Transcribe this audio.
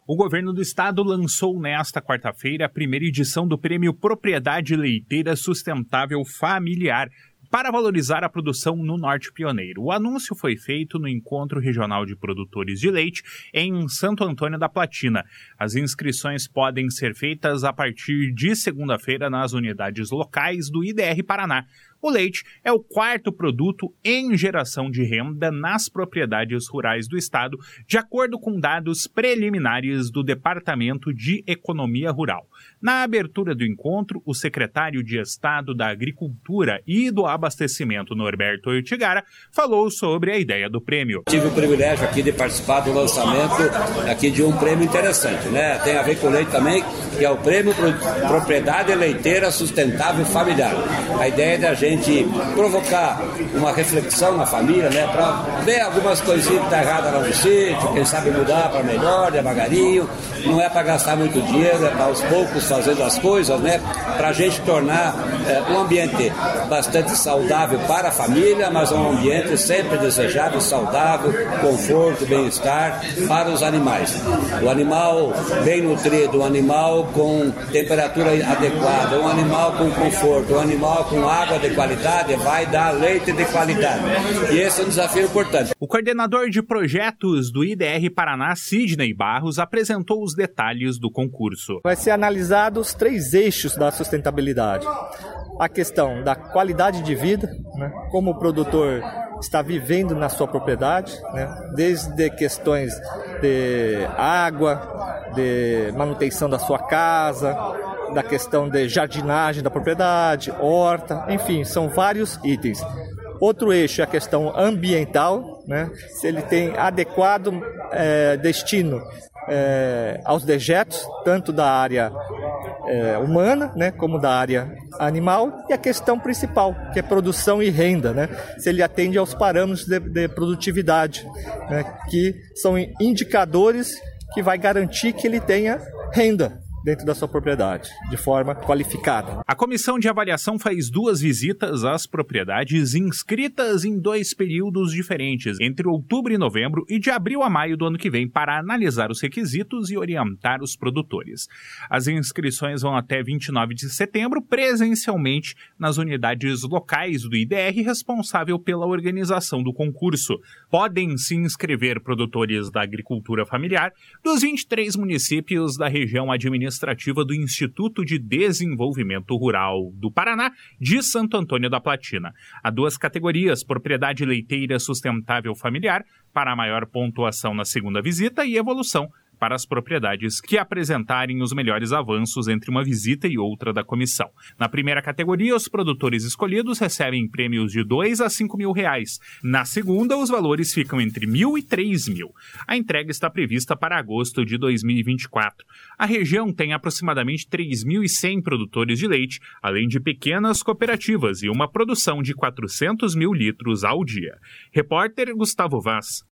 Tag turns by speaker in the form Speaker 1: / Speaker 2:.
Speaker 1: O governo do estado lançou nesta quarta-feira a primeira edição do Prêmio Propriedade Leiteira Sustentável Familiar, para valorizar a produção no Norte Pioneiro. O anúncio foi feito no Encontro Regional de Produtores de Leite em Santo Antônio da Platina. As inscrições podem ser feitas a partir de segunda-feira nas unidades locais do IDR Paraná. O leite é o quarto produto em geração de renda nas propriedades rurais do estado, de acordo com dados preliminares do Departamento de Economia Rural. Na abertura do encontro, o secretário de Estado da Agricultura e do Abastecimento, Norberto Ortigara, falou sobre a ideia do prêmio.
Speaker 2: Tive o privilégio aqui de participar do lançamento aqui de um prêmio interessante, né? Tem a ver com o leite também, que é o Prêmio Propriedade Leiteira Sustentável Familiar. A ideia é da gente provocar uma reflexão na família, né, para ver algumas coisinhas que estão erradas lá no sítio, quem sabe mudar para melhor, devagarinho. Não é para gastar muito dinheiro, é para aos poucos fazendo as coisas, né, para a gente tornar um ambiente bastante saudável para a família, mas um ambiente sempre desejável, saudável, conforto, bem-estar para os animais. O animal bem nutrido, um animal com temperatura adequada, um animal com conforto, um animal com água de qualidade vai dar leite de qualidade. E esse é um desafio importante.
Speaker 1: O coordenador de projetos do IDR Paraná, Sidney Barros, apresentou os detalhes do concurso.
Speaker 3: Vai ser analisado os 3 eixos da sustentabilidade. A questão da qualidade de vida, né, como o produtor está vivendo na sua propriedade, né, desde questões de água, de manutenção da sua casa, da questão de jardinagem da propriedade, horta, enfim, são vários itens. Outro eixo é a questão ambiental, né, se ele tem adequado destino aos dejetos, tanto da área humana, né, como da área animal, e a questão principal, que é produção e renda, né, se ele atende aos parâmetros de produtividade, né, que são indicadores que vai garantir que ele tenha renda dentro da sua propriedade, de forma qualificada.
Speaker 1: A comissão de avaliação faz 2 visitas às propriedades inscritas em 2 períodos diferentes, entre outubro e novembro e de abril a maio do ano que vem, para analisar os requisitos e orientar os produtores. As inscrições vão até 29 de setembro, presencialmente nas unidades locais do IDR responsável pela organização do concurso. Podem se inscrever produtores da agricultura familiar dos 23 municípios da região administrativa do Instituto de Desenvolvimento Rural do Paraná, de Santo Antônio da Platina. Há 2 categorias: propriedade leiteira sustentável familiar, para a maior pontuação na segunda visita, e evolução, para as propriedades que apresentarem os melhores avanços entre uma visita e outra da comissão. Na primeira categoria, os produtores escolhidos recebem prêmios de R$2 a R$5.000. Na segunda, os valores ficam entre R$1.000 e R$3.000. A entrega está prevista para agosto de 2024. A região tem aproximadamente 3.100 produtores de leite, além de pequenas cooperativas e uma produção de 400 mil litros ao dia. Repórter Gustavo Vaz.